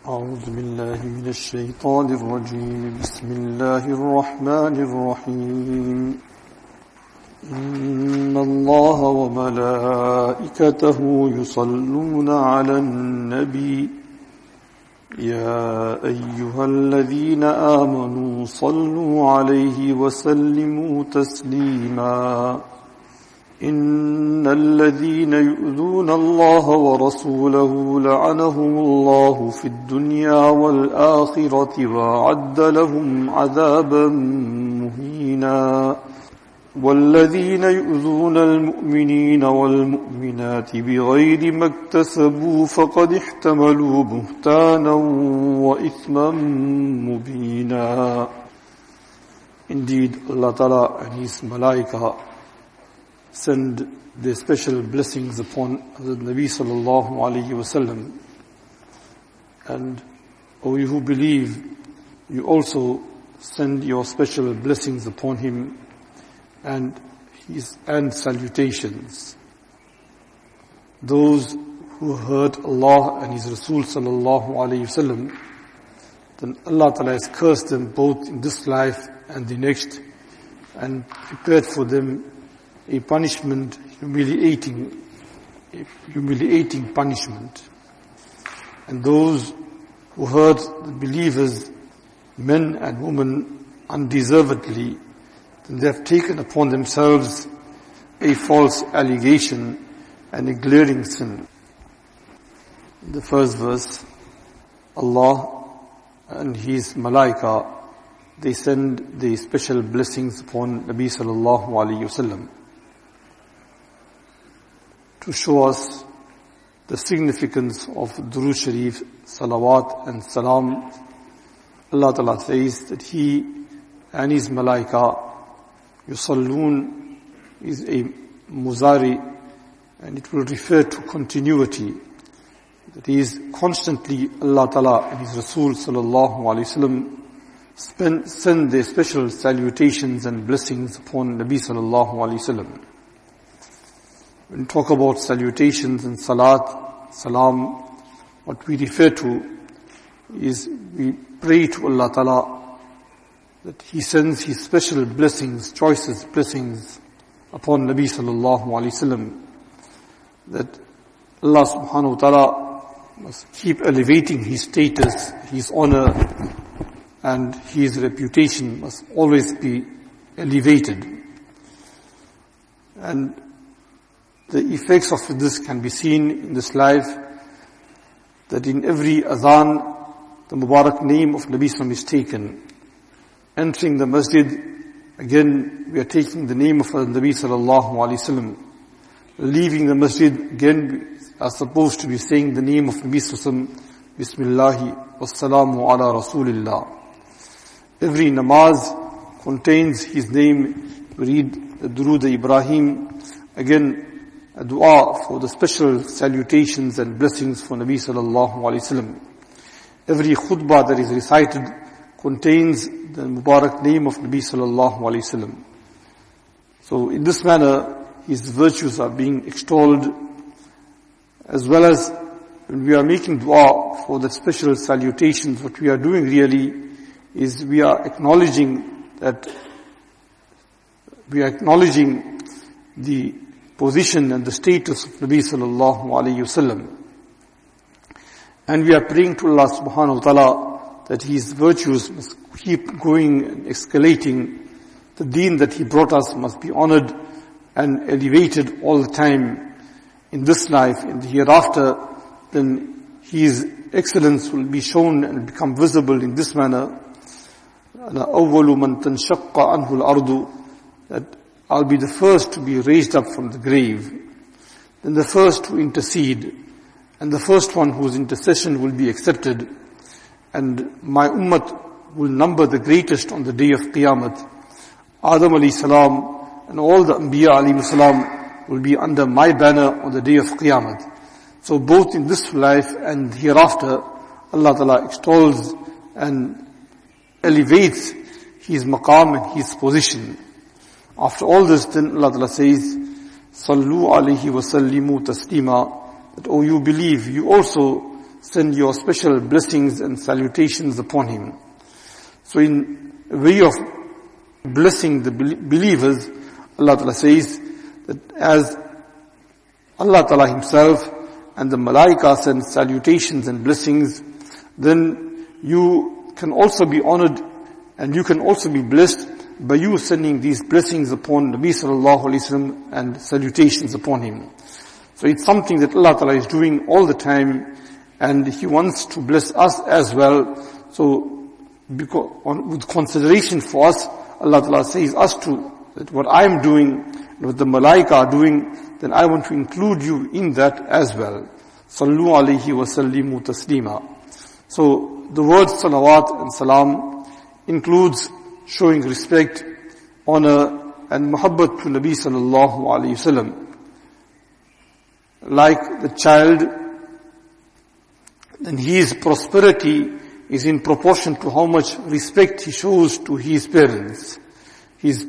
أعوذ بالله من الشيطان الرجيم بسم الله الرحمن الرحيم إن الله وملائكته يصلون على النبي يا أيها الذين آمنوا صلوا عليه وسلموا تسليما إن الذين يؤذون الله ورسوله لعنهم الله في الدنيا والآخرة وأعد لهم عذابا مهينا والذين يؤذون المؤمنين والمؤمنات بغير ما اكتسبوا فقد احتملوا بهتانا وإثما مبينا. Indeed, Allah Ta'ala and His Malaika send their special blessings upon the Nabi sallallahu alayhi wasallam. And, O you who believe, you also send your special blessings upon him and salutations. Those who hurt Allah and His Rasul sallallahu alayhi wasallam, then Allah Ta'ala has cursed them both in this life and the next, and prepared for them a punishment, humiliating punishment. And those who hurt the believers, men and women, undeservedly, then they have taken upon themselves a false allegation and a glaring sin. In the first verse, Allah and His Malaika, they send the special blessings upon Nabi sallallahu alayhi wasallam to show us the significance of Durood Sharif, Salawat and Salam. Allah Ta'ala says that He and His Malaika, Yusalloon is a muzari, and it will refer to continuity. That He is constantly, Allah Ta'ala and His Rasul sallallahu alayhi wasallam send their special salutations and blessings upon Nabi sallallahu alayhi wasallam. When we talk about salutations and salat, salam, what we refer to is we pray to Allah Ta'ala that He sends His special blessings, choicest blessings upon Nabi sallallahu alayhi wasallam, that Allah subhanahu wa ta'ala must keep elevating His status, His honor, and His reputation must always be elevated. And the effects of this can be seen in this life, that in every adhan, the Mubarak name of Nabi Sallam is taken. Entering the masjid, again, we are taking the name of Nabi Sallallahu Alaihi Wasallam. Leaving the masjid, again, we are supposed to be saying the name of Nabi Sallam, Bismillahi wassalamu ala Rasulillah. Every namaz contains his name. We read the Durood Ibrahim, again, a dua for the special salutations and blessings for Nabi sallallahu alayhi wasallam. Every khutbah that is recited contains the Mubarak name of Nabi sallallahu alayhi wasallam. So in this manner, his virtues are being extolled, as well as when we are making dua for the special salutations, what we are doing really is we are acknowledging the position and the status of Nabi sallallahu alayhi wasallam. And we are praying to Allah subhanahu wa ta'ala that His virtues must keep going and escalating. The deen that He brought us must be honored and elevated all the time in this life. In the hereafter, then His excellence will be shown and become visible in this manner. أَوَّلُ مَنْ تَنْشَقَّ عَنْهُ الْأَرْضُ, that I'll be the first to be raised up from the grave, then the first to intercede, and the first one whose intercession will be accepted, and my ummat will number the greatest on the day of Qiyamah. Adam alayhi salam and all the Anbiya alayhi salam will be under my banner on the day of Qiyamah. So both in this life and hereafter, Allah Ta'ala extols and elevates His maqam and His position. After all this, then Allah Ta'ala says, Sallu alayhi wa sallimu taslima, that, oh, you believe, you also send your special blessings and salutations upon him. So in way of blessing the believers, Allah Ta'ala says that as Allah Ta'ala himself and the malaika send salutations and blessings, then you can also be honored and you can also be blessed by you sending these blessings upon Nabi sallallahu alaihi wasallam and salutations upon him. So it's something that Allah Ta'ala is doing all the time, and He wants to bless us as well. So with consideration for us, Allah Ta'ala says us to, that what I am doing, what the malaika are doing, then I want to include you in that as well. Sallu alayhi wa sallimu taslima. So the word salawat and salam includes showing respect, honor and muhabbat to Nabi sallallahu alayhi wasallam. Like the child, then his prosperity is in proportion to how much respect he shows to his parents, his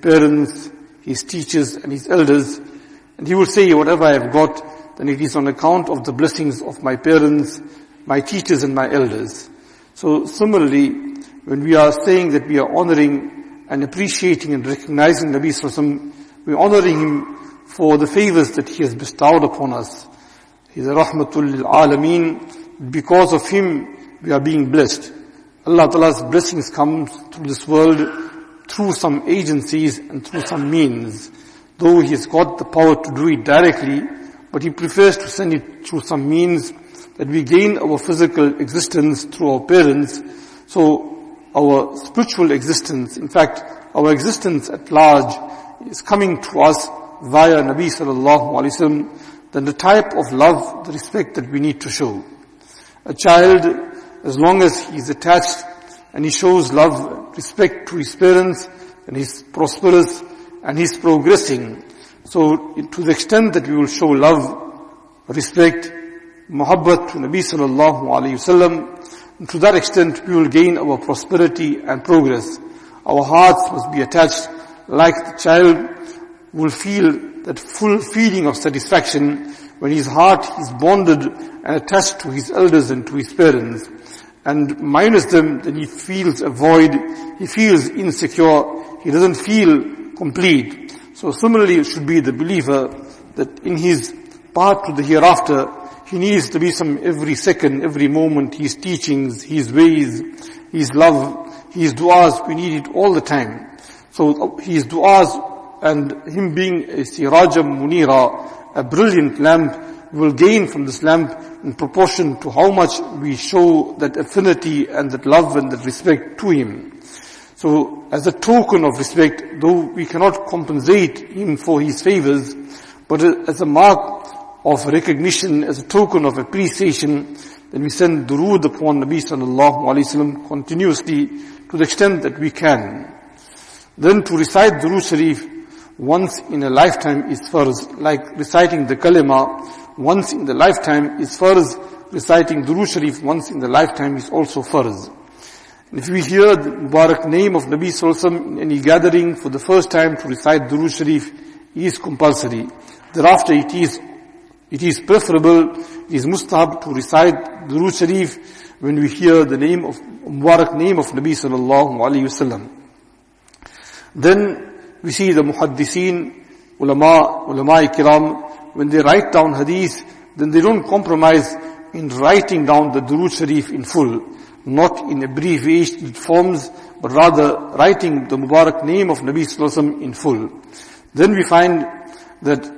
teachers and his elders. And he will say, whatever I have got, then it is on account of the blessings of my parents, my teachers and my elders. So similarly, when we are saying that we are honoring and appreciating and recognizing Nabi Sallallahu Alaihi Wasallam, we are honoring him for the favors that he has bestowed upon us. He is a rahmatul lil alameen. Because of him, we are being blessed. Allah Ta'ala's blessings come through this world through some agencies and through some means. Though he has got the power to do it directly, but he prefers to send it through some means that we gain our physical existence through our parents. So our spiritual existence, in fact, our existence at large is coming to us via Nabi sallallahu alaihi wasallam, then the type of love, the respect that we need to show. A child, as long as he is attached and he shows love, respect to his parents, and he's prosperous and he's progressing. So to the extent that we will show love, respect, muhabbat to Nabi sallallahu alayhi wasallam, to that extent we will gain our prosperity and progress. Our hearts must be attached like the child will feel that full feeling of satisfaction when his heart is bonded and attached to his elders and to his parents. And minus them, then he feels a void, he feels insecure, he doesn't feel complete. So similarly it should be the believer that in his path to the hereafter, he needs to be every second, every moment, his teachings, his ways, his love, his du'as, we need it all the time. So his du'as and him being a siraja munira, a brilliant lamp, we will gain from this lamp in proportion to how much we show that affinity and that love and that respect to him. So as a token of respect, though we cannot compensate him for his favors, but as a mark of recognition, as a token of appreciation, then we send durood upon Nabi sallallahu alaihi wasallam continuously to the extent that we can. Then to recite durood sharif once in a lifetime is farz, like reciting the kalima once in the lifetime is farz, reciting durood sharif once in the lifetime is also farz. And if we hear the Mubarak name of Nabi sallallahu alaihi wasallam in any gathering for the first time, to recite durood sharif is compulsory. Thereafter it is preferable, it is mustahab to recite durood sharif when we hear the name of, Mubarak name of Nabi sallallahu alaihi wasallam. Then we see the muhaddithin, ulama kiram, when they write down hadith, then they don't compromise in writing down the durood sharif in full, not in abbreviated forms, but rather writing the Mubarak name of Nabi sallallahu alaihi wasallam in full. Then we find that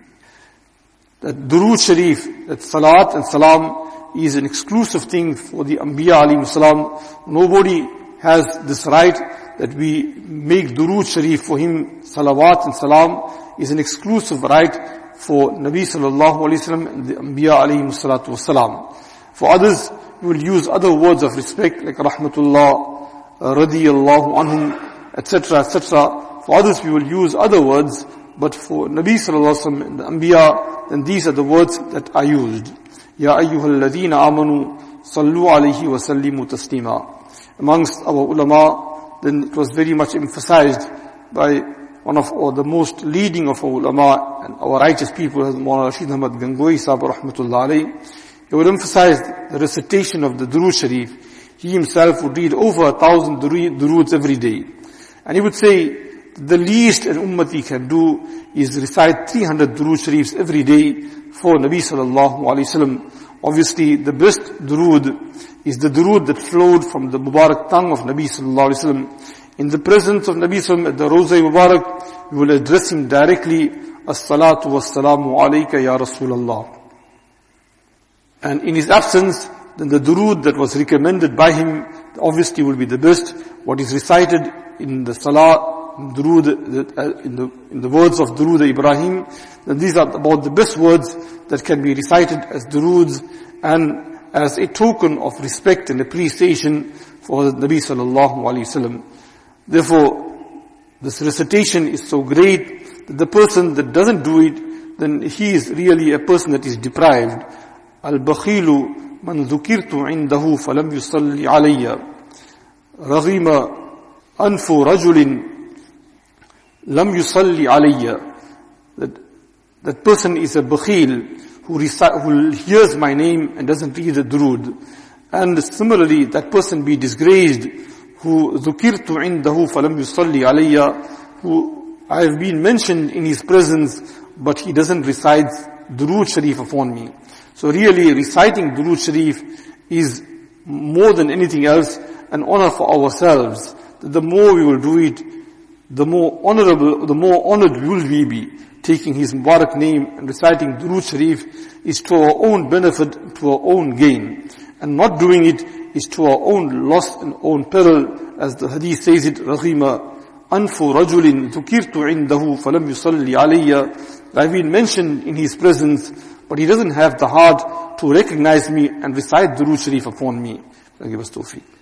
durood sharif, that salat and salam is an exclusive thing for the Anbiya alayhi salam. Nobody has this right that we make durood sharif for him. Salawat and salam is an exclusive right for Nabi sallallahu alayhi wasallam and the Anbiya alayhi salatu wasalam. For others, we will use other words of respect like rahmatullah, radiyallahu anhum, etc., etc. For others, we will use other words, but for Nabi sallallahu alayhi wasallam and the Anbiya, then these are the words that are used. Ya ayyuhal ladhina amanu sallu alayhi wa sallimu taslima. Amongst our ulama, then it was very much emphasized by one of the most leading of our ulama and our righteous people, Maulana Rashid Ahmad Gangohi Sahib rahmatullah alayhi. he would emphasize the recitation of the Durood Sharif. He himself would read over 1,000 Duroods every day. And he would say, the least an ummati can do is recite 300 Durood Sharifs every day for Nabi sallallahu alayhi wasallam. Obviously, the best Durood is the Durood that flowed from the Mubarak tongue of Nabi sallallahu alayhi wasallam. In the presence of Nabi sallallahu at the Rawza Mubarak, we will address him directly, As-salatu was-salamu alayka ya Rasulallah. And in his absence, then the Durood that was recommended by him obviously will be the best. What is recited in the Salah, Durood, in the words of Durood Ibrahim, then these are about the best words that can be recited as Duroods and as a token of respect and appreciation for the Nabi sallallahu alayhi wasallam. Therefore, this recitation is so great that the person that doesn't do it, then he is really a person that is deprived. Al-Bakhilu man dhukirtu indahu falam yusalli alayya. Raghima anfu rajulin lam yusalli alayya. That person is a bakhil who hears my name and doesn't read the durood. And similarly, that person be disgraced who dhukirtu indahu falam yusalli alayya, who I have been mentioned in his presence, but he doesn't recite Durood Sharif upon me. So really, reciting Durood Sharif is more than anything else an honor for ourselves. The more we will do it, the more honorable, the more honored will we be. Taking his Mubarak name and reciting Durood Sharif is to our own benefit, to our own gain. And not doing it is to our own loss and own peril, as the hadith says it, Raghima anfu rajulin dhukirtu indahu falam yusalli alayya. I've been mentioned in his presence, but he doesn't have the heart to recognize me and recite Durood Sharif upon me. Give us tawfiq.